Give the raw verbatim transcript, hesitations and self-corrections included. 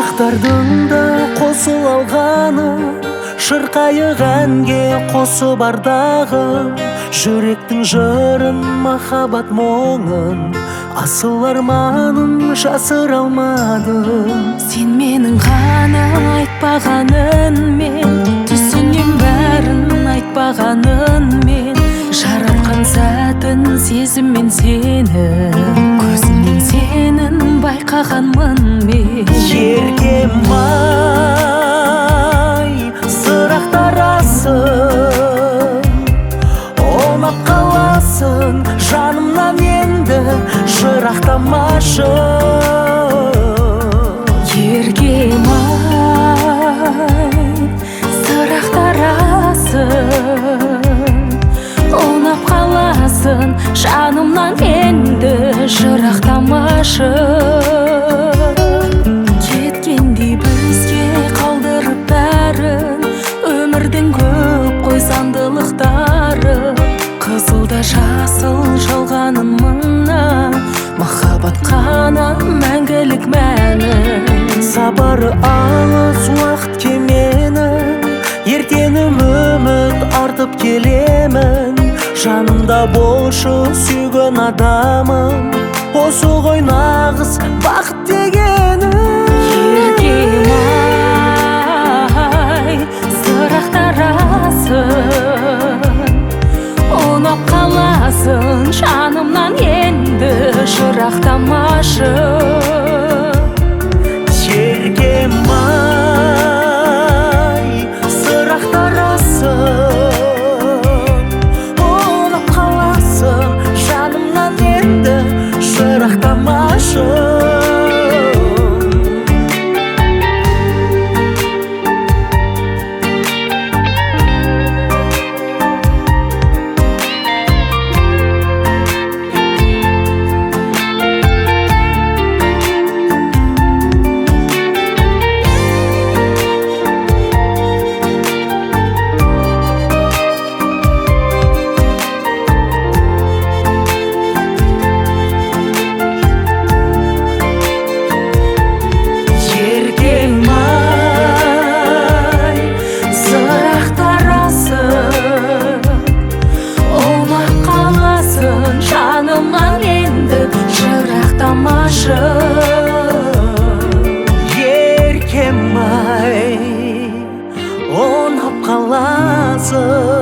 ғашықтардың да қосыл алғаны, шырқайық әнге қосып ардағы, жүректің жырын, махаббат мұңын, асыл арманын жасыра алмадым. Сен менің ғана айтпағаныңмен, түсінем бәрін айтпағаныңмен, жаратқан сәтін сезіммен сені, көзімнен сенің байқағанмын мен. Еркем-ай, сырақтарасың, ұнап қаласың, жанымнан енді жырақтамашы. Еркем-ай, сырақтарасың, ұнап қаласың, жанымнан енді жырақтамашы. Кеткендей бізге қалдырып бәрін, өмірдің көп қой заңдылықтары, қызылда жасыл жалғанын мына, махаббат қана мәңгілік мәні. Сабары алыс уақыт кеменің, ертеңім үміт артып келемін. Жанымда болшы сүйген адамым, осы ғой нағыз бақыт дегенім. Еркем-ай, сырақтарасың, ұнап қаласың, жанымнан енді жырақтамашы. Еркем-ай, сырақтарасың, ұнап қаласың, жанымнан енді жырақтамашы. Еркем-ай, ұнап қаласың,